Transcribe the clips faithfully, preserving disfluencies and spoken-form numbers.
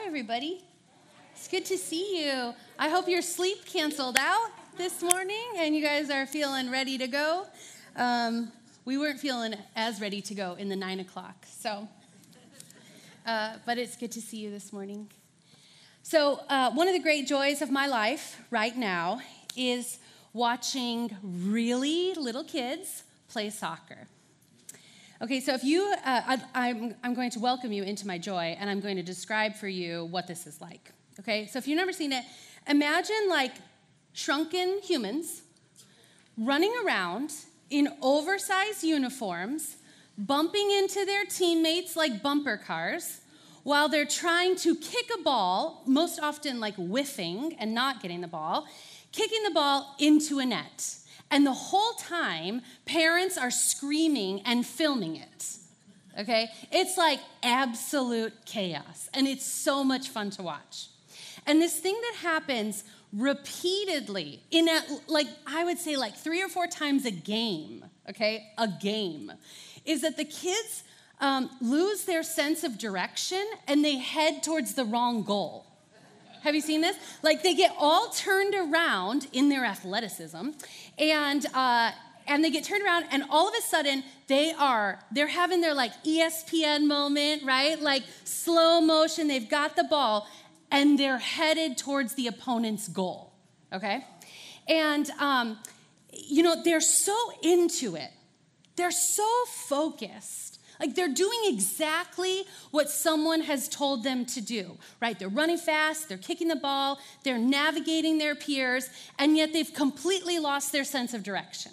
everybody. It's good to see you. I hope your sleep canceled out this morning and you guys are feeling ready to go. Um, we weren't feeling as ready to go in the nine o'clock, so, uh, but it's good to see you this morning. So uh, one of the great joys of my life right now is watching really little kids play soccer. Okay, so if you, uh, I, I'm, I'm going to welcome you into my joy, and I'm going to describe for you what this is like. Okay, so if you've never seen it, imagine like shrunken humans running around in oversized uniforms, bumping into their teammates like bumper cars, while they're trying to kick a ball, most often like whiffing and not getting the ball, kicking the ball into a net. And the whole time, parents are screaming and filming it, okay? It's like absolute chaos, and it's so much fun to watch. And this thing that happens repeatedly, in a, like, I would say like three or four times a game, okay? A game, is that the kids um, lose their sense of direction, and they head towards the wrong goal. Have you seen this? Like they get all turned around in their athleticism, and uh, and they get turned around, and all of a sudden they are they're having their like E S P N moment, right? Like slow motion. They've got the ball, and they're headed towards the opponent's goal. Okay, and um, you know they're so into it. They're so focused. Like they're doing exactly what someone has told them to do, right? They're running fast, they're kicking the ball, they're navigating their peers, and yet they've completely lost their sense of direction.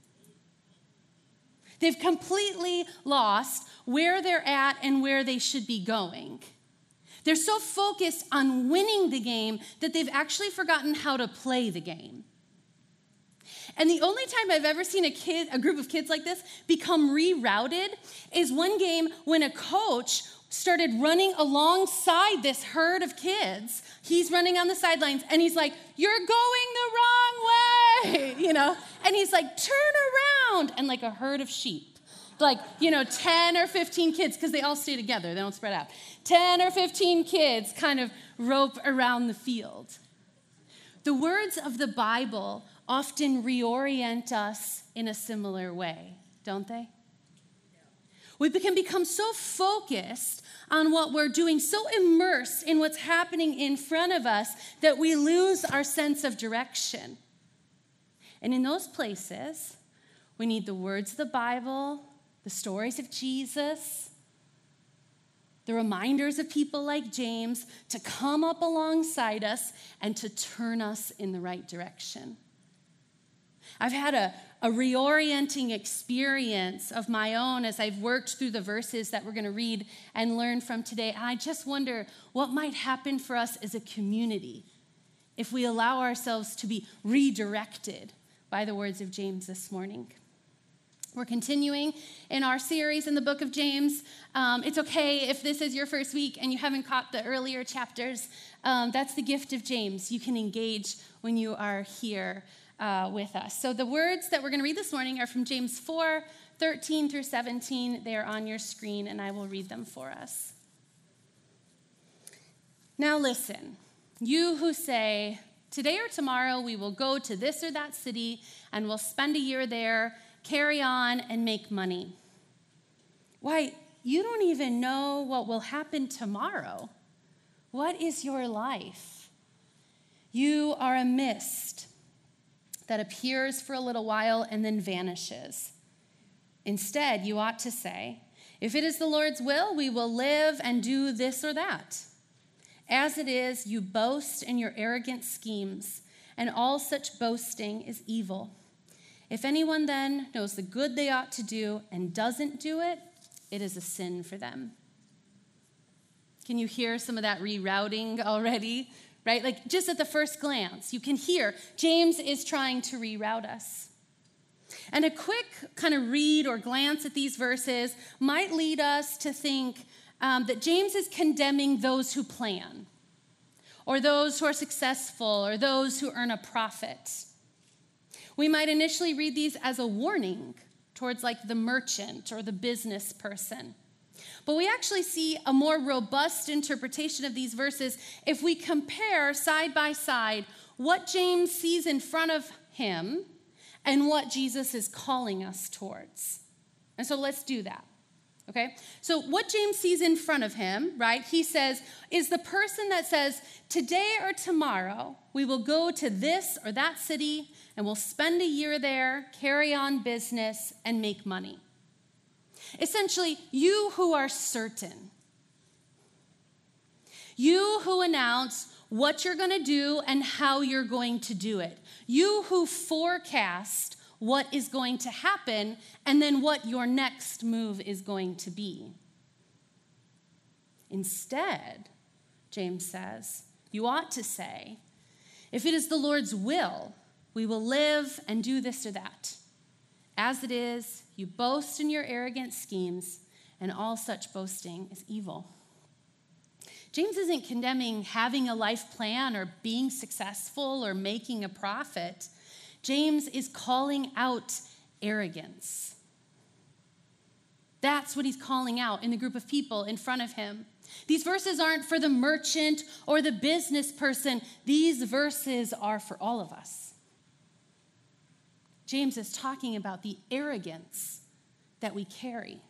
They've completely lost where they're at and where they should be going. They're so focused on winning the game that they've actually forgotten how to play the game. And the only time I've ever seen a kid, a group of kids like this become rerouted is one game when a coach started running alongside this herd of kids. He's running on the sidelines, and he's like, "You're going the wrong way," you know? And he's like, "Turn around," and like a herd of sheep, like, you know, ten or fifteen kids, because they all stay together, they don't spread out. ten or fifteen kids kind of rope around the field. The words of the Bible often reorient us in a similar way, don't they? We can become so focused on what we're doing, so immersed in what's happening in front of us that we lose our sense of direction. And in those places, we need the words of the Bible, the stories of Jesus, the reminders of people like James to come up alongside us and to turn us in the right direction. I've had a, a reorienting experience of my own as I've worked through the verses that we're going to read and learn from today. And I just wonder what might happen for us as a community if we allow ourselves to be redirected by the words of James this morning. We're continuing in our series in the book of James. Um, it's okay if this is your first week and you haven't caught the earlier chapters. Um, that's the gift of James. You can engage when you are here uh, with us. So the words that we're going to read this morning are from James four, thirteen through seventeen. They are on your screen, and I will read them for us. Now listen, you who say, "Today or tomorrow we will go to this or that city and we'll spend a year there, carry on, and make money." Why, you don't even know what will happen tomorrow. What is your life? You are a mist that appears for a little while and then vanishes. Instead, you ought to say, "If it is the Lord's will, we will live and do this or that." As it is, you boast in your arrogant schemes, and all such boasting is evil. If anyone then knows the good they ought to do and doesn't do it, it is a sin for them. Can you hear some of that rerouting already? Right? Like just at the first glance, you can hear James is trying to reroute us. And a quick kind of read or glance at these verses might lead us to think um, that James is condemning those who plan, or those who are successful, or those who earn a profit. We might initially read these as a warning towards like the merchant or the business person. But we actually see a more robust interpretation of these verses if we compare side by side what James sees in front of him and what Jesus is calling us towards. And so let's do that. Okay, so what James sees in front of him, right, he says, is the person that says, today or tomorrow, we will go to this or that city and we'll spend a year there, carry on business, and make money. Essentially, you who are certain. You who announce what you're going to do and how you're going to do it. You who forecast what is going to happen, and then what your next move is going to be. Instead, James says, you ought to say, if it is the Lord's will, we will live and do this or that. As it is, you boast in your arrogant schemes, and all such boasting is evil. James isn't condemning having a life plan or being successful or making a profit. James is calling out arrogance. That's what he's calling out in the group of people in front of him. These verses aren't for the merchant or the business person. These verses are for all of us. James is talking about the arrogance that we carry.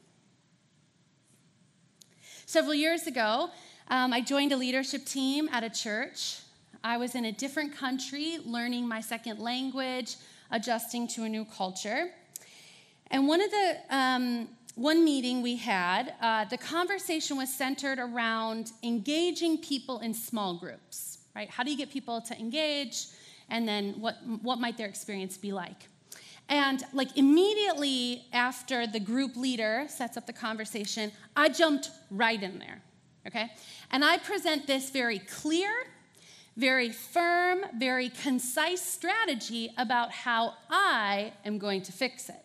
Several years ago, um, I joined a leadership team at a church. I was in a different country, learning my second language, adjusting to a new culture. And one of the um, one meeting we had, uh, the conversation was centered around engaging people in small groups, right? How do you get people to engage? And then what, what might their experience be like? And like immediately after the group leader sets up the conversation, I jumped right in there, okay? And I present this very clear, very firm, very concise strategy about how I am going to fix it.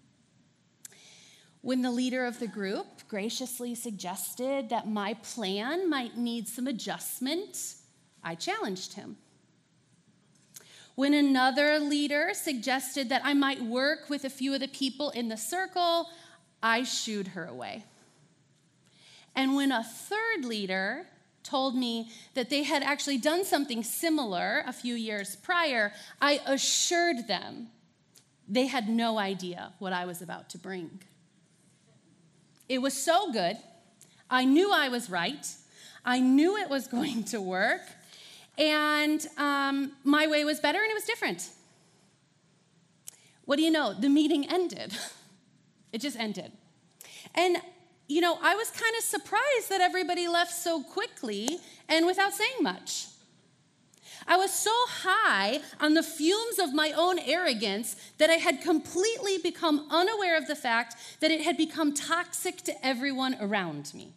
When the leader of the group graciously suggested that my plan might need some adjustment, I challenged him. When another leader suggested that I might work with a few of the people in the circle, I shooed her away. And when a third leader told me that they had actually done something similar a few years prior, I assured them they had no idea what I was about to bring. It was so good. I knew I was right. I knew it was going to work. And um, my way was better and it was different. What do you know? The meeting ended. It just ended. And you know, I was kind of surprised that everybody left so quickly and without saying much. I was so high on the fumes of my own arrogance that I had completely become unaware of the fact that it had become toxic to everyone around me.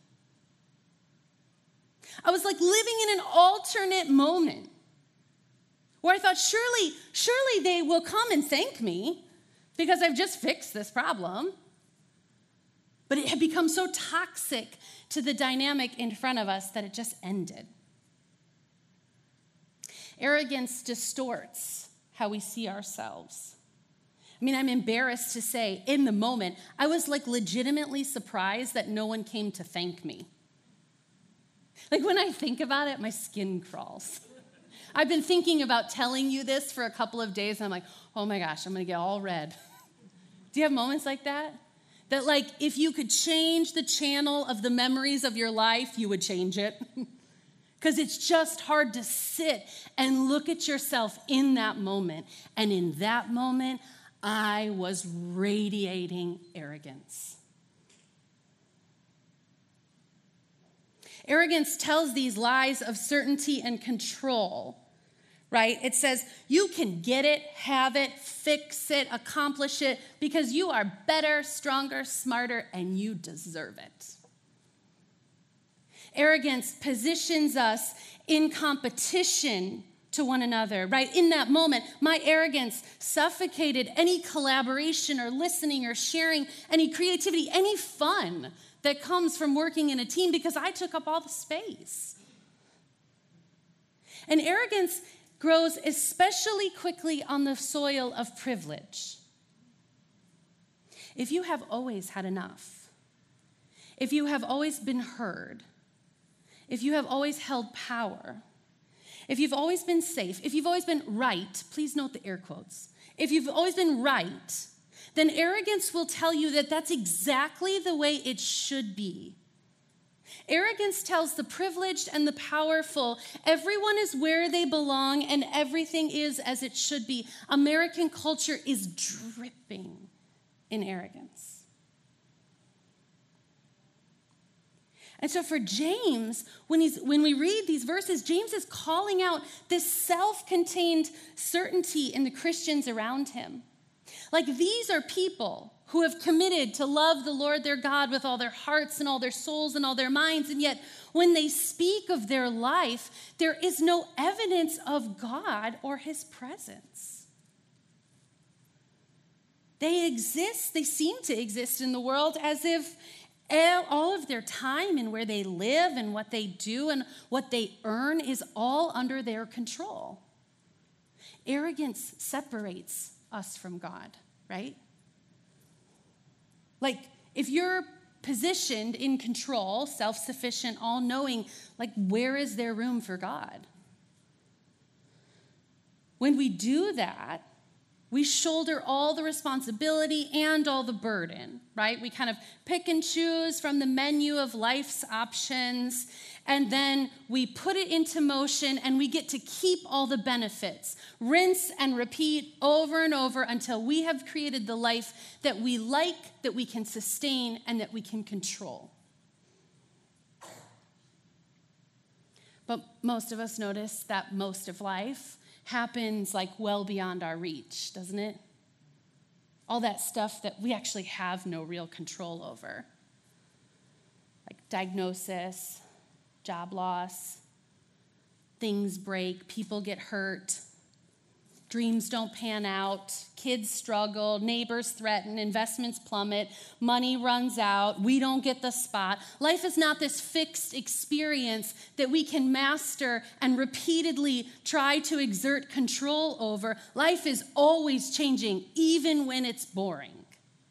I was like living in an alternate moment where I thought, surely, surely they will come and thank me because I've just fixed this problem. But it had become so toxic to the dynamic in front of us that it just ended. Arrogance distorts how we see ourselves. I mean, I'm embarrassed to say, in the moment, I was like legitimately surprised that no one came to thank me. Like when I think about it, my skin crawls. I've been thinking about telling you this for a couple of days, and I'm like, oh my gosh, I'm gonna get all red. Do you have moments like that? That like, if you could change the channel of the memories of your life, you would change it. Because it's just hard to sit and look at yourself in that moment. And in that moment, I was radiating arrogance. Arrogance tells these lies of certainty and control, right? It says, you can get it, have it, fix it, accomplish it, because you are better, stronger, smarter, and you deserve it. Arrogance positions us in competition to one another, right? In that moment, my arrogance suffocated any collaboration or listening or sharing, any creativity, any fun that comes from working in a team because I took up all the space. And arrogance grows especially quickly on the soil of privilege. If you have always had enough, if you have always been heard, if you have always held power, if you've always been safe, if you've always been right, please note the air quotes, if you've always been right, then arrogance will tell you that that's exactly the way it should be. Arrogance tells the privileged and the powerful everyone is where they belong and everything is as it should be. American culture is dripping in arrogance. And so for James, when he's when we read these verses, James is calling out this self-contained certainty in the Christians around him. Like these are people who have committed to love the Lord their God with all their hearts and all their souls and all their minds, and yet when they speak of their life, there is no evidence of God or his presence. They exist, they seem to exist in the world as if all of their time and where they live and what they do and what they earn is all under their control. Arrogance separates us from God, right? Like, if you're positioned in control, self-sufficient, all-knowing, like, where is there room for God? When we do that, we shoulder all the responsibility and all the burden, right? We kind of pick and choose from the menu of life's options, and then we put it into motion, and we get to keep all the benefits. Rinse and repeat over and over until we have created the life that we like, that we can sustain, and that we can control. But most of us notice that most of life happens like well beyond our reach, doesn't it? All that stuff that we actually have no real control over. Like diagnosis, job loss, things break, people get hurt, dreams don't pan out, kids struggle, neighbors threaten, investments plummet, money runs out, we don't get the spot. Life is not this fixed experience that we can master and repeatedly try to exert control over. Life is always changing, even when it's boring.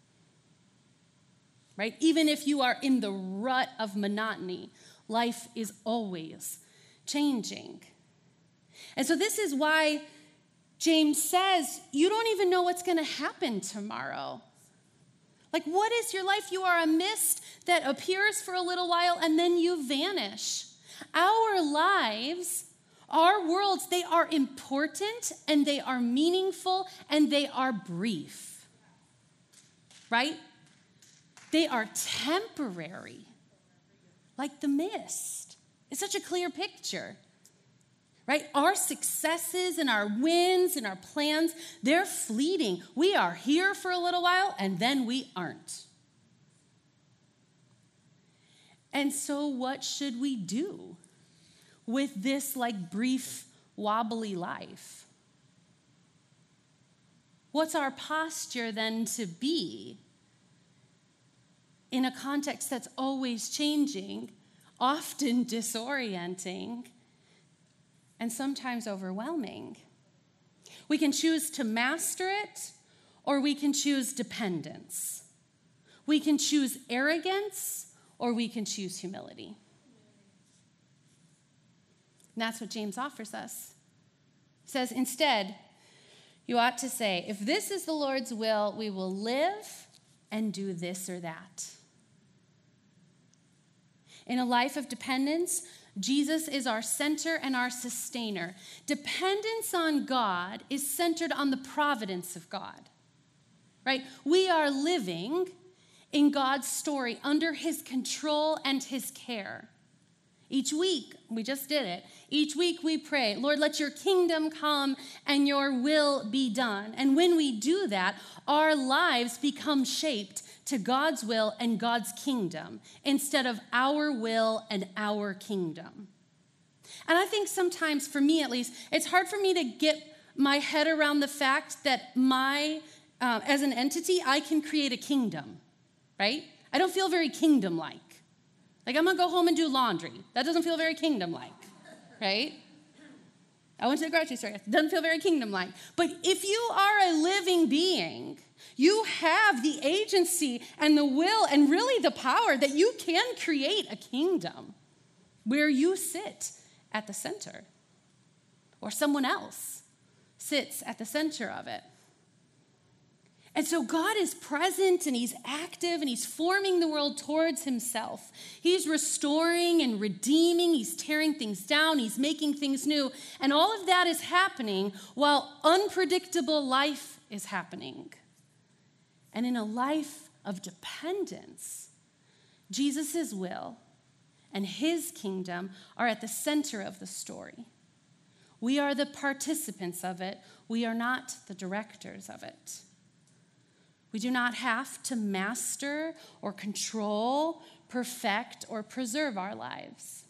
Right? Even if you are in the rut of monotony, life is always changing. And so this is why James says, you don't even know what's going to happen tomorrow. Like, what is your life? You are a mist that appears for a little while and then you vanish. Our lives, our worlds, they are important and they are meaningful and they are brief. Right? They are temporary. Like the mist. It's such a clear picture. Right? Our successes and our wins and our plans, they're fleeting. We are here for a little while and then we aren't. And so what should we do with this like brief, wobbly life? What's our posture then to be in a context that's always changing, often disorienting, and sometimes overwhelming? We can choose to master it, or we can choose dependence. We can choose arrogance, or we can choose humility. And that's what James offers us. He says, instead, you ought to say, if this is the Lord's will, we will live and do this or that. In a life of dependence, Jesus is our center and our sustainer. Dependence on God is centered on the providence of God, right? We are living in God's story under his control and his care. Each week, we just did it. Each week we pray, Lord, let your kingdom come and your will be done. And when we do that, our lives become shaped to God's will and God's kingdom instead of our will and our kingdom. And I think sometimes, for me at least, it's hard for me to get my head around the fact that my, uh, as an entity, I can create a kingdom, right? I don't feel very kingdom-like. Like, I'm going to go home and do laundry. That doesn't feel very kingdom-like, right? I went to the grocery store. It doesn't feel very kingdom-like. But if you are a living being, you have the agency and the will and really the power that you can create a kingdom where you sit at the center or someone else sits at the center of it. And so God is present and he's active and he's forming the world towards himself. He's restoring and redeeming. He's tearing things down. He's making things new. And all of that is happening while unpredictable life is happening. And in a life of dependence, Jesus' will and his kingdom are at the center of the story. We are the participants of it. We are not the directors of it. We do not have to master or control, perfect, or preserve our lives.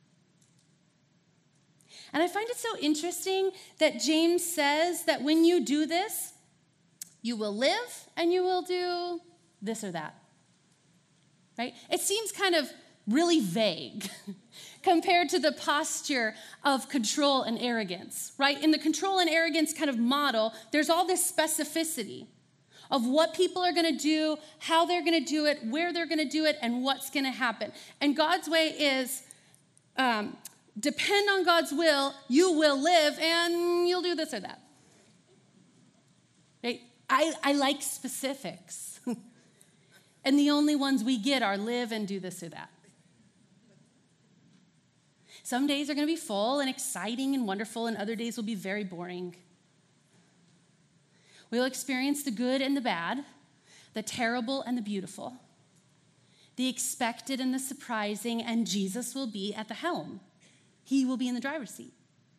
And I find it so interesting that James says that when you do this, you will live and you will do this or that. Right? It seems kind of really vague compared to the posture of control and arrogance, right? In the control and arrogance kind of model, there's all this specificity of what people are going to do, how they're going to do it, where they're going to do it, and what's going to happen. And God's way is um, depend on God's will, you will live, and you'll do this or that. Right? I, I like specifics. And the only ones we get are live and do this or that. Some days are going to be full and exciting and wonderful, and other days will be very boring. We'll experience the good and the bad, the terrible and the beautiful, the expected and the surprising, and Jesus will be at the helm. He will be in the driver's seat.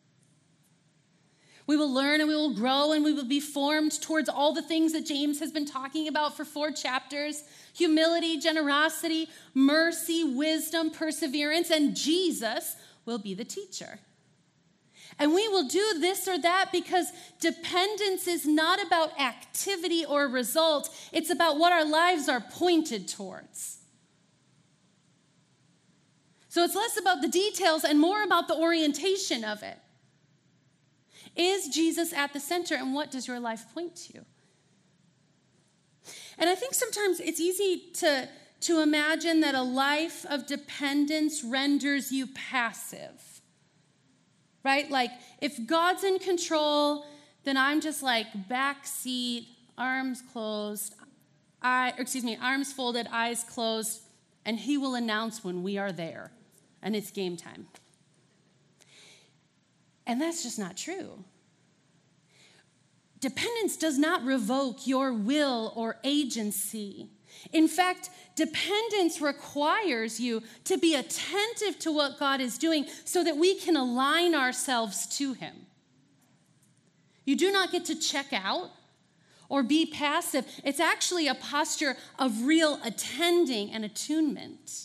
We will learn and we will grow and we will be formed towards all the things that James has been talking about for four chapters: humility, generosity, mercy, wisdom, perseverance, and Jesus will be the teacher. And we will do this or that because dependence is not about activity or result. It's about what our lives are pointed towards. So it's less about the details and more about the orientation of it. Is Jesus at the center, and what does your life point to? And I think sometimes it's easy to, to imagine that a life of dependence renders you passive. Right? Like, if God's in control, then I'm just like backseat, arms closed, eye, excuse me, arms folded, eyes closed, and he will announce when we are there, and it's game time. And that's just not true. Dependence does not revoke your will or agency. In fact, dependence requires you to be attentive to what God is doing so that we can align ourselves to him. You do not get to check out or be passive. It's actually a posture of real attending and attunement.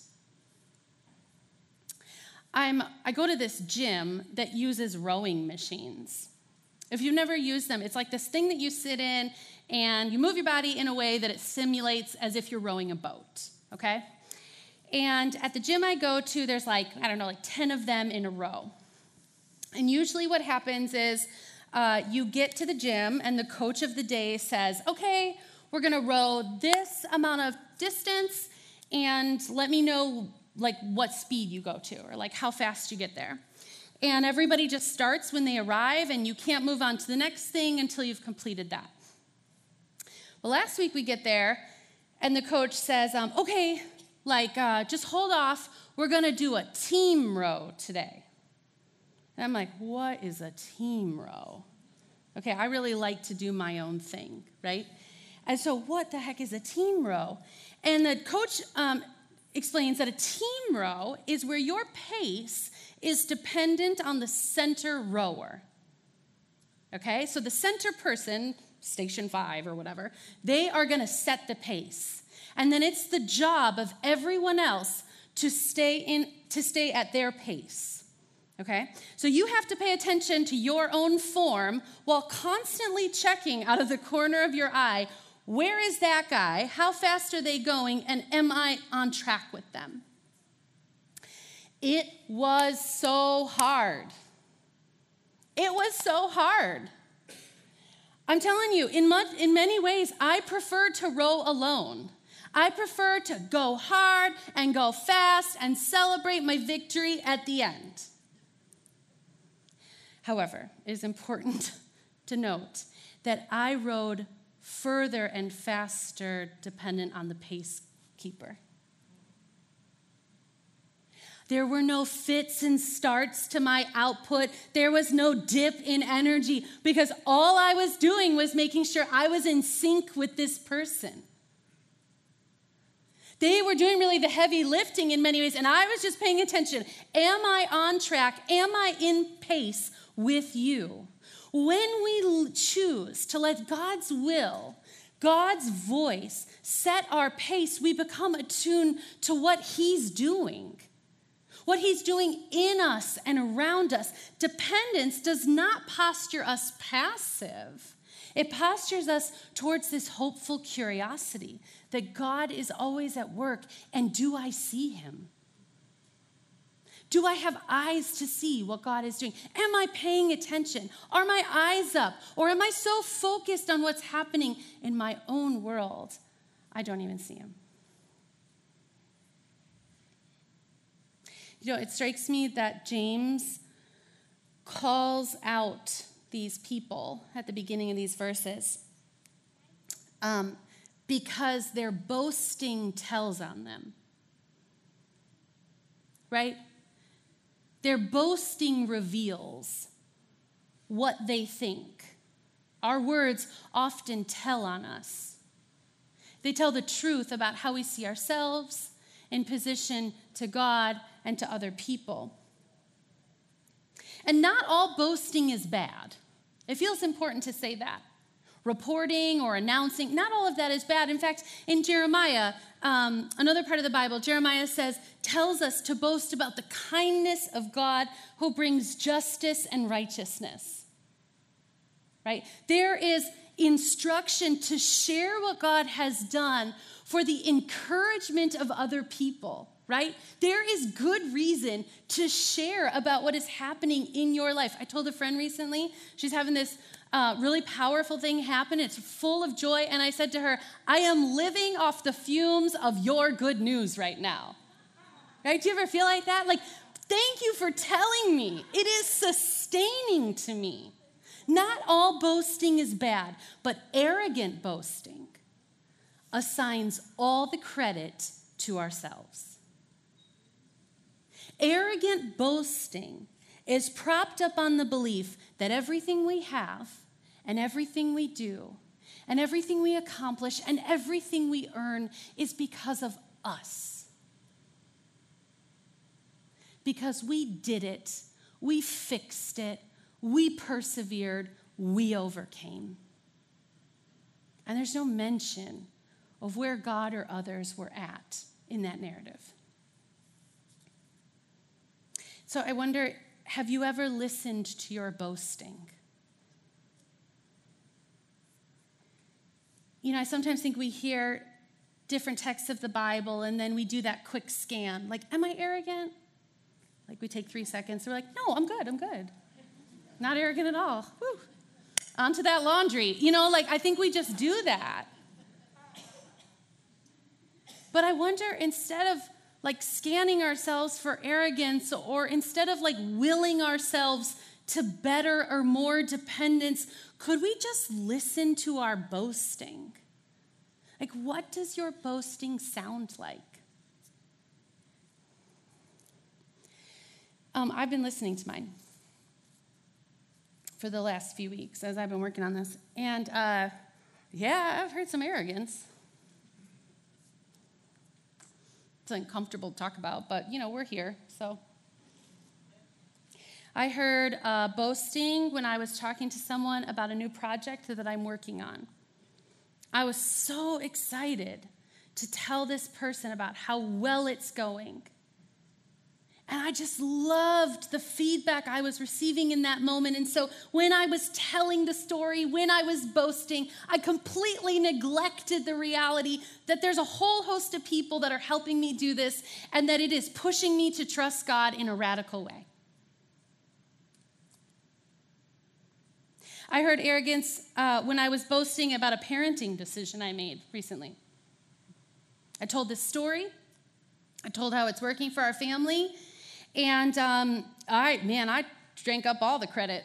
I'm, I go to this gym that uses rowing machines. If you've never used them, it's like this thing that you sit in and you move your body in a way that it simulates as if you're rowing a boat, okay? And at the gym I go to, there's like, I don't know, like ten of them in a row. And usually what happens is uh, you get to the gym and the coach of the day says, okay, we're gonna row this amount of distance and let me know like what speed you go to or like how fast you get there. And everybody just starts when they arrive and you can't move on to the next thing until you've completed that. Well, last week we get there, and the coach says, um, okay, like, uh, just hold off. We're going to do a team row today. And I'm like, what is a team row? Okay, I really like to do my own thing, right? And so what the heck is a team row? And the coach um, explains that a team row is where your pace is dependent on the center rower. Okay, so the center person, station five or whatever, they are going to set the pace. And then it's the job of everyone else to stay in to stay at their pace. Okay? So you have to pay attention to your own form while constantly checking out of the corner of your eye, where is that guy? How fast are they going? And am I on track with them? It was so hard. It was so hard. I'm telling you, in, much, in many ways, I prefer to row alone. I prefer to go hard and go fast and celebrate my victory at the end. However, it is important to note that I rowed further and faster dependent on the pace keeper. There were no fits and starts to my output. There was no dip in energy because all I was doing was making sure I was in sync with this person. They were doing really the heavy lifting in many ways, and I was just paying attention. Am I on track? Am I in pace with you? When we choose to let God's will, God's voice set our pace, we become attuned to what He's doing. What He's doing in us and around us. Dependence does not posture us passive. It postures us towards this hopeful curiosity that God is always at work, and do I see Him? Do I have eyes to see what God is doing? Am I paying attention? Are my eyes up? Or am I so focused on what's happening in my own world, I don't even see Him? You know, it strikes me that James calls out these people at the beginning of these verses um, because their boasting tells on them, right? Their boasting reveals what they think. Our words often tell on us. They tell the truth about how we see ourselves in position to God and to other people. And not all boasting is bad. It feels important to say that. Reporting or announcing, not all of that is bad. In fact, in Jeremiah, um, another part of the Bible, Jeremiah says, tells us to boast about the kindness of God who brings justice and righteousness. Right? There is instruction to share what God has done for the encouragement of other people. Right? There is good reason to share about what is happening in your life. I told a friend recently, she's having this uh, really powerful thing happen. It's full of joy. And I said to her, I am living off the fumes of your good news right now. Right? Do you ever feel like that? Like, thank you for telling me. It is sustaining to me. Not all boasting is bad, but arrogant boasting assigns all the credit to ourselves. Arrogant boasting is propped up on the belief that everything we have and everything we do and everything we accomplish and everything we earn is because of us. Because we did it, we fixed it, we persevered, we overcame. And there's no mention of where God or others were at in that narrative. So I wonder, have you ever listened to your boasting? You know, I sometimes think we hear different texts of the Bible and then we do that quick scan. Like, am I arrogant? Like, we take three seconds. We're like, no, I'm good, I'm good. Not arrogant at all. Whew. On to that laundry. You know, like, I think we just do that. But I wonder, instead of like scanning ourselves for arrogance, or instead of like willing ourselves to better or more dependence, could we just listen to our boasting? Like, what does your boasting sound like? Um, I've been listening to mine for the last few weeks as I've been working on this. And uh, yeah, I've heard some arrogance. It's uncomfortable to talk about, but, you know, we're here, so. I heard uh, boasting when I was talking to someone about a new project that I'm working on. I was so excited to tell this person about how well it's going. And I just loved the feedback I was receiving in that moment. And so when I was telling the story, when I was boasting, I completely neglected the reality that there's a whole host of people that are helping me do this and that it is pushing me to trust God in a radical way. I heard arrogance uh, when I was boasting about a parenting decision I made recently. I told this story. I told how it's working for our family. And um, I, man, I drank up all the credit.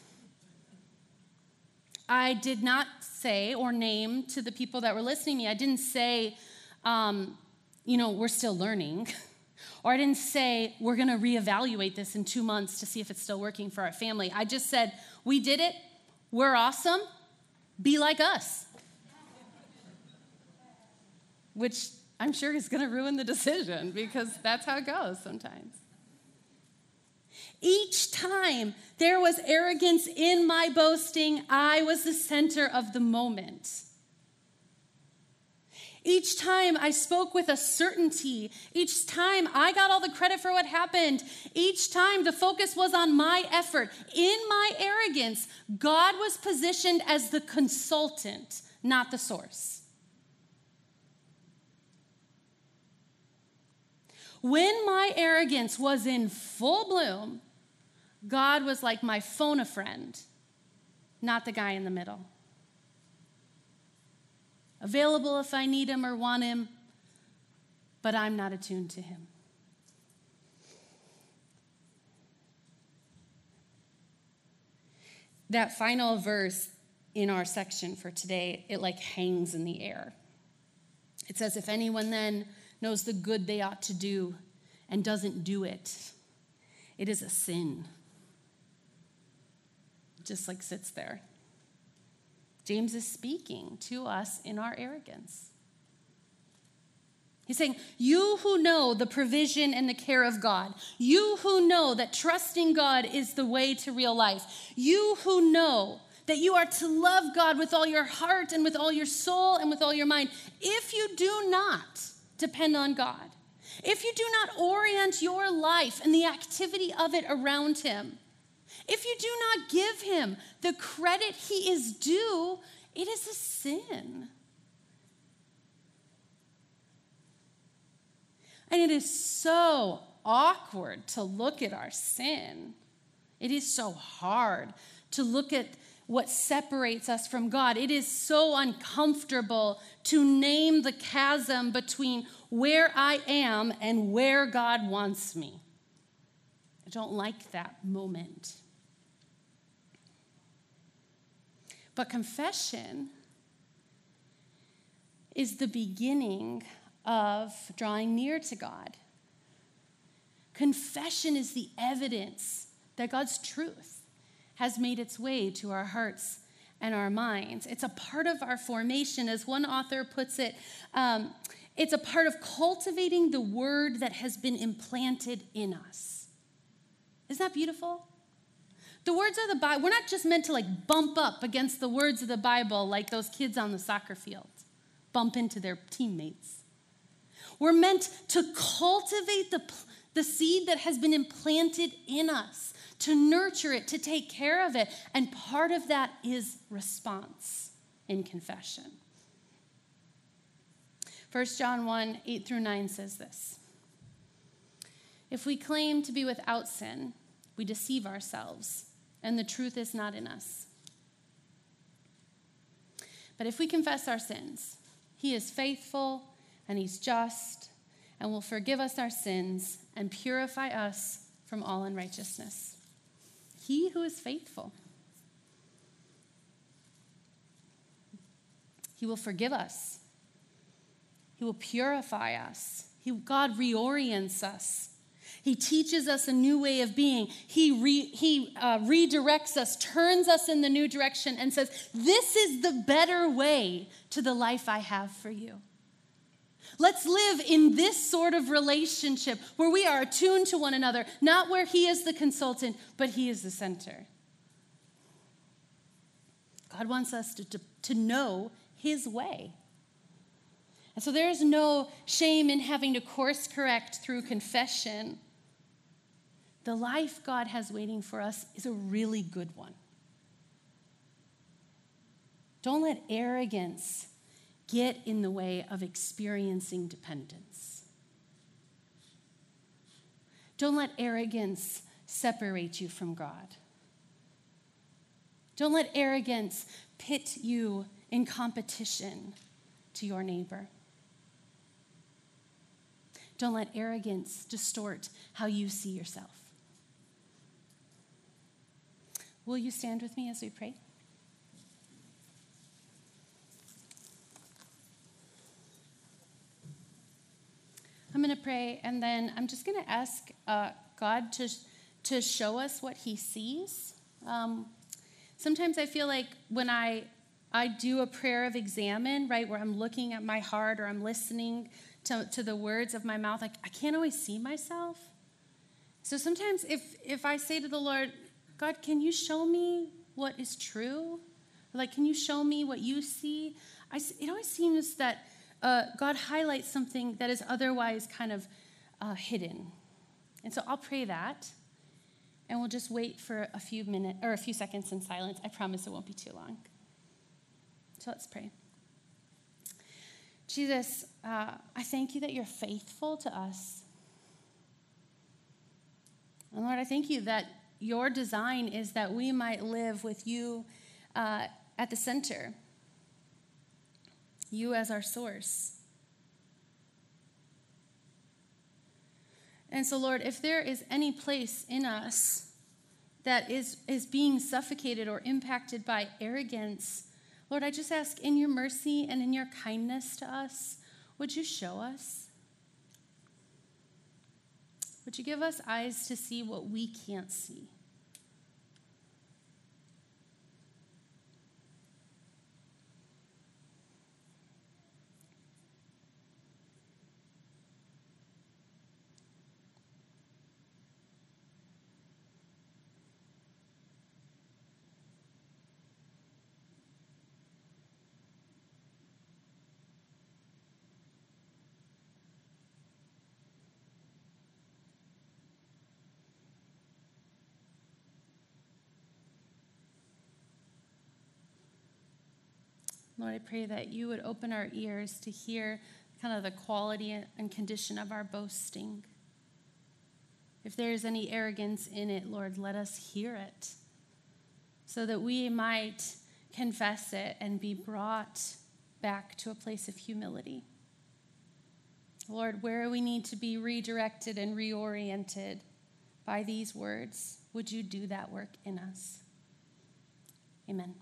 I did not say or name to the people that were listening to me, I didn't say, um, you know, we're still learning. Or I didn't say, we're going to reevaluate this in two months to see if it's still working for our family. I just said, we did it. We're awesome. Be like us. Which I'm sure is going to ruin the decision because that's how it goes sometimes. Each time there was arrogance in my boasting, I was the center of the moment. Each time I spoke with a certainty, each time I got all the credit for what happened, each time the focus was on my effort. In my arrogance, God was positioned as the consultant, not the source. When my arrogance was in full bloom, God was like my phone-a-friend, not the guy in the middle. Available if I need him or want him, but I'm not attuned to him. That final verse in our section for today, it like hangs in the air. It says, if anyone then knows the good they ought to do and doesn't do it, it is a sin. It just like sits there. James is speaking to us in our arrogance. He's saying, you who know the provision and the care of God, you who know that trusting God is the way to real life, you who know that you are to love God with all your heart and with all your soul and with all your mind, if you do not depend on God, if you do not orient your life and the activity of it around him, if you do not give him the credit he is due, it is a sin. And it is so awkward to look at our sin. It is so hard to look at what separates us from God. It is so uncomfortable to name the chasm between where I am and where God wants me. I don't like that moment. But confession is the beginning of drawing near to God. Confession is the evidence that God's truth has made its way to our hearts and our minds. It's a part of our formation. As one author puts it, um, it's a part of cultivating the word that has been implanted in us. Isn't that beautiful? The words of the Bible, we're not just meant to like bump up against the words of the Bible like those kids on the soccer field, bump into their teammates. We're meant to cultivate the, the seed that has been implanted in us, to nurture it, to take care of it. And part of that is response in confession. First John one, eight through nine says this. If we claim to be without sin, we deceive ourselves, and the truth is not in us. But if we confess our sins, he is faithful and he's just and will forgive us our sins and purify us from all unrighteousness. He who is faithful. He will forgive us. He will purify us. He, God reorients us. He teaches us a new way of being. He, re, he uh, redirects us, turns us in the new direction, and says, this is the better way to the life I have for you. Let's live in this sort of relationship where we are attuned to one another, not where he is the consultant, but he is the center. God wants us to, to, to know his way. And so there is no shame in having to course correct through confession. The life God has waiting for us is a really good one. Don't let arrogance get in the way of experiencing dependence. Don't let arrogance separate you from God. Don't let arrogance pit you in competition to your neighbor. Don't let arrogance distort how you see yourself. Will you stand with me as we pray? I'm going to pray, and then I'm just going to ask uh, God to, to show us what he sees. Um, sometimes I feel like when I, I do a prayer of examine, right, where I'm looking at my heart or I'm listening to, to the words of my mouth, like I can't always see myself. So sometimes if, if I say to the Lord, God, can you show me what is true? Like, can you show me what you see? I, it always seems that Uh, God highlights something that is otherwise kind of uh, hidden. And so I'll pray that, and we'll just wait for a few minutes or a few seconds in silence. I promise it won't be too long. So let's pray. Jesus, uh, I thank you that you're faithful to us. And Lord, I thank you that your design is that we might live with you uh, at the center. You as our source. And so, Lord, if there is any place in us that is, is being suffocated or impacted by arrogance, Lord, I just ask in your mercy and in your kindness to us, would you show us? Would you give us eyes to see what we can't see? Lord, I pray that you would open our ears to hear kind of the quality and condition of our boasting. If there is any arrogance in it, Lord, let us hear it so that we might confess it and be brought back to a place of humility. Lord, where we need to be redirected and reoriented by these words, would you do that work in us? Amen.